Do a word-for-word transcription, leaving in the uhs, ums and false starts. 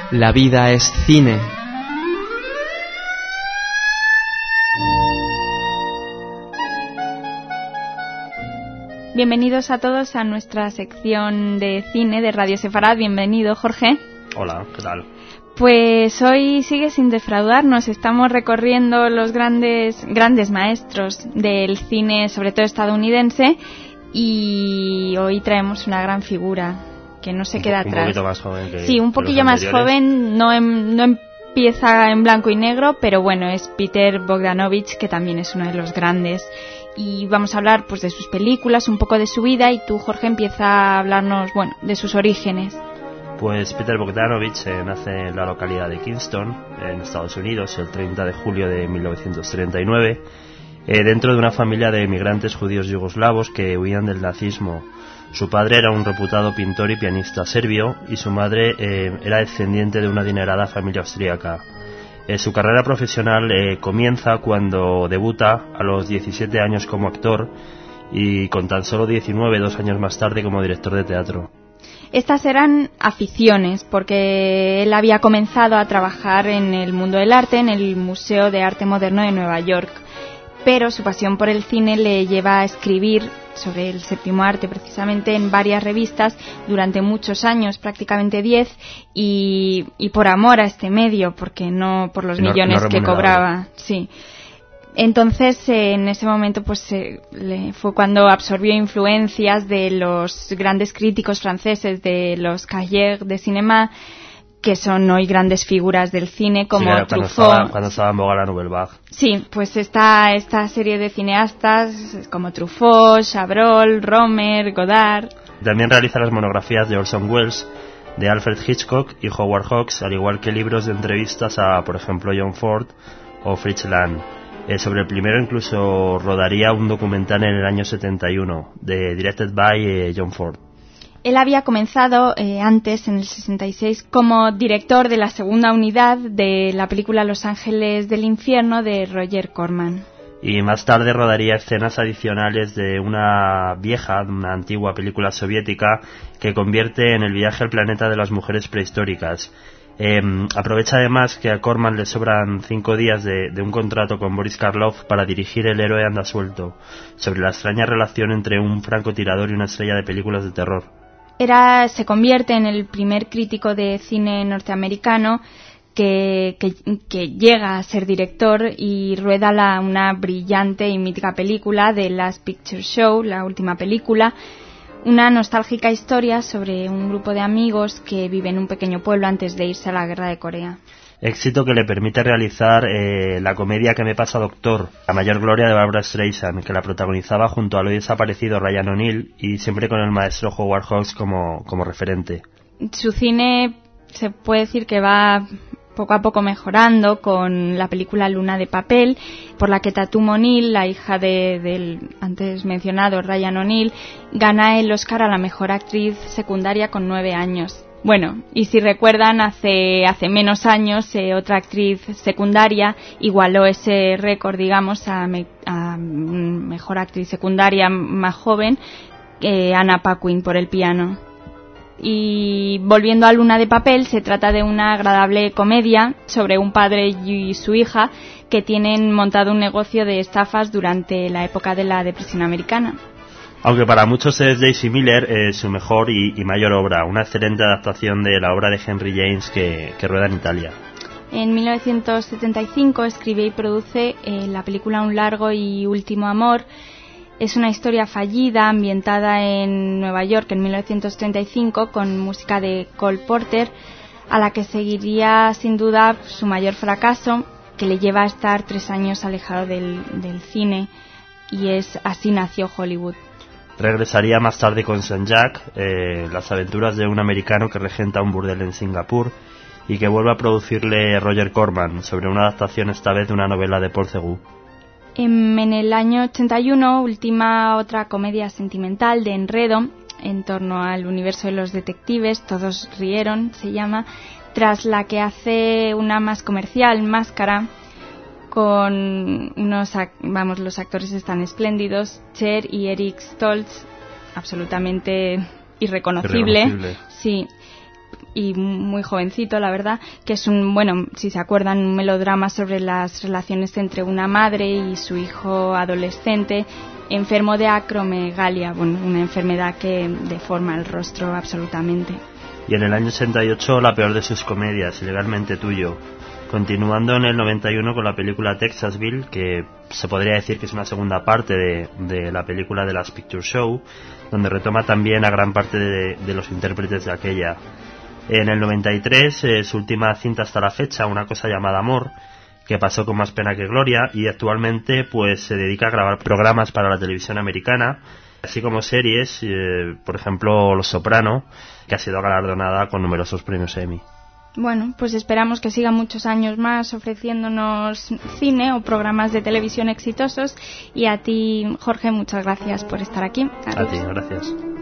La vida es cine. Bienvenidos a todos a nuestra sección de cine de Radio Sefarad. Bienvenido, Jorge. Hola, ¿qué tal? Pues hoy sigue sin defraudarnos. Estamos recorriendo los grandes grandes maestros del cine, sobre todo estadounidense, y hoy traemos una gran figura que no se un queda po- atrás. Un poquito más joven que Sí, un poquillo más anteriores. joven, no, em, no empieza en blanco y negro, pero bueno, es Peter Bogdanovich, que también es uno de los grandes. Y vamos a hablar pues de sus películas, un poco de su vida, y tú, Jorge, empieza a hablarnos, bueno, de sus orígenes. Pues Peter Bogdanovich eh, nace en la localidad de Kingston, en Estados Unidos, el treinta de julio de mil novecientos treinta y nueve, eh, dentro de una familia de emigrantes judíos yugoslavos que huían del nazismo. Su padre era un reputado pintor y pianista serbio, y su madre eh, era descendiente de una adinerada familia austríaca. Eh, su carrera profesional eh, comienza cuando debuta a los diecisiete años como actor, y con tan solo diecinueve, dos años más tarde, como director de teatro. Estas eran aficiones, porque él había comenzado a trabajar en el mundo del arte en el Museo de Arte Moderno de Nueva York, pero su pasión por el cine le lleva a escribir sobre el séptimo arte precisamente en varias revistas durante muchos años, prácticamente diez, y, y por amor a este medio, porque no por los No- millones no que remunerado. cobraba. Sí. Entonces, eh, en ese momento, pues eh, le- fue cuando absorbió influencias de los grandes críticos franceses, de los Cahiers de Cinéma, que son hoy grandes figuras del cine, como Sí, cuando Truffaut. estaba, cuando estaba en boga la Nouvelle Vague. Sí, pues esta, esta serie de cineastas como Truffaut, Chabrol, Romer, Godard. También realiza las monografías de Orson Welles, de Alfred Hitchcock y Howard Hawks, al igual que libros de entrevistas a, por ejemplo, John Ford o Fritz Lang. Eh, sobre el primero incluso rodaría un documental en el año setenta y uno, de directed by eh, John Ford. Él había comenzado eh, antes, en el sesenta y seis, como director de la segunda unidad de la película Los Ángeles del Infierno de Roger Corman. Y más tarde rodaría escenas adicionales de una vieja, una antigua película soviética que convierte en el viaje al planeta de las mujeres prehistóricas. Eh, aprovecha además que a Corman le sobran cinco días de, de un contrato con Boris Karloff para dirigir El héroe anda suelto, sobre la extraña relación entre un francotirador y una estrella de películas de terror. Era, se convierte en el primer crítico de cine norteamericano que, que, que llega a ser director y rueda la, una brillante y mítica película de Last Picture Show, la última película, una nostálgica historia sobre un grupo de amigos que vive en un pequeño pueblo antes de irse a la guerra de Corea. Éxito que le permite realizar eh, la comedia Que me pasa doctor, la mayor gloria de Barbra Streisand, que la protagonizaba junto al hoy desaparecido Ryan O'Neal y siempre con el maestro Howard Hawks como, como referente. Su cine se puede decir que va poco a poco mejorando con la película Luna de papel, por la que Tatum O'Neal, la hija de, del antes mencionado Ryan O'Neal, gana el Oscar a la mejor actriz secundaria con nueve años. Bueno, y si recuerdan, hace hace menos años eh, otra actriz secundaria igualó ese récord, digamos, a, me, a mejor actriz secundaria más joven, eh, Anna Paquin, por El piano. Y volviendo a Luna de papel, se trata de una agradable comedia sobre un padre y su hija que tienen montado un negocio de estafas durante la época de la depresión americana. Aunque para muchos es Daisy Miller eh, su mejor y, y mayor obra, una excelente adaptación de la obra de Henry James que, que rueda en Italia. En mil novecientos setenta y cinco escribe y produce eh, la película Un largo y último amor. Es una historia fallida ambientada en Nueva York en mil novecientos treinta y cinco con música de Cole Porter, a la que seguiría sin duda su mayor fracaso, que le lleva a estar tres años alejado del, del cine, y es Así nació Hollywood. Regresaría más tarde con Saint-Jacques, eh, las aventuras de un americano que regenta un burdel en Singapur, y que vuelve a producirle Roger Corman, sobre una adaptación esta vez de una novela de Paul Theroux. En, en el año ochenta y uno, última otra comedia sentimental de enredo en torno al universo de los detectives, Todos rieron, se llama, tras la que hace una más comercial, Máscara, con unos, vamos, los actores están espléndidos, Cher y Eric Stoltz, absolutamente irreconocible. irreconocible. Sí. y muy jovencito, la verdad, que es un, bueno, si se acuerdan, un melodrama sobre las relaciones entre una madre y su hijo adolescente enfermo de acromegalia, bueno, una enfermedad que deforma el rostro absolutamente. Y en el año ochenta y ocho, la peor de sus comedias, Ilegalmente Tuyo. Continuando en el noventa y uno con la película Texasville, que se podría decir que es una segunda parte de, de la película The Last Picture Show, donde retoma también a gran parte de, de los intérpretes de aquella. En el noventa y tres, eh, su última cinta hasta la fecha, Una cosa llamada Amor, que pasó con más pena que gloria, y actualmente pues se dedica a grabar programas para la televisión americana, así como series, eh, por ejemplo Los Soprano, que ha sido galardonada con numerosos premios Emmy. Bueno, pues esperamos que siga muchos años más ofreciéndonos cine o programas de televisión exitosos. Y a ti, Jorge, muchas gracias por estar aquí. Adiós. A ti, gracias.